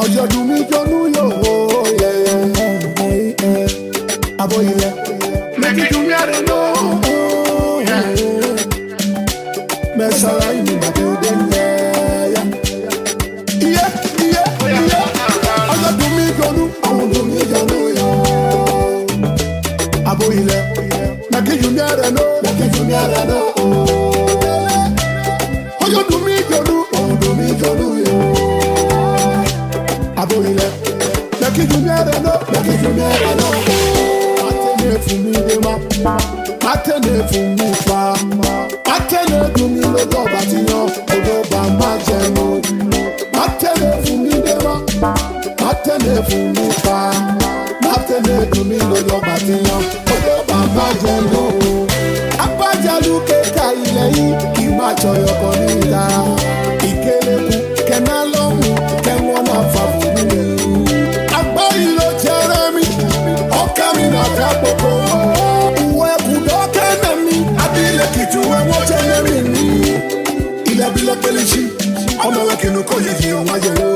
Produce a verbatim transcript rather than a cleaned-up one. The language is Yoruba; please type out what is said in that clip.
Ojo do me jonu yo, yeah. Aboyle, make it do me I don't know. Mesala you back to them, yeah, yeah, yeah, yeah. Ojo do me jonu, ojo do me jonu yo. Aboyle, make it do me I don't know, make it do me I don't know. Ojo do me jonu, ojo do me jonu yo. Aboyle, make it do me I don't know, make it do me I don't know. Atene fún mi de ma, atene fún mi pa, atene dùn mí lọ́jọ́ bá ti yan, ọjọ́ bá má jẹ mọ́. Atene fún mi de ma, atene fún mi pa, atene dùn mí lọ́jọ́ bá ti yan, ọjọ́ bá má jẹ mọ́. Apájálù kéka ilẹ̀ yìí kì í má jọyọ̀ kan ní ìlà. Ìkélékù kẹ́ná lọ́mù kẹ́wọ́n náà fà fún mi. Agbáyé ló jẹ́rẹ́ mi, ọ̀ká mi náà ká gbogbo. Ìwọ ẹ̀kú dọ́kẹ́ náà mi, abilé kìtù ẹ̀wọ̀n jẹ́rẹ́ mi ní. Ilẹ̀ abilé pẹ̀lú sí, ọmọ ẹ̀kínú kò yẹ kí ọmọ ayẹwo.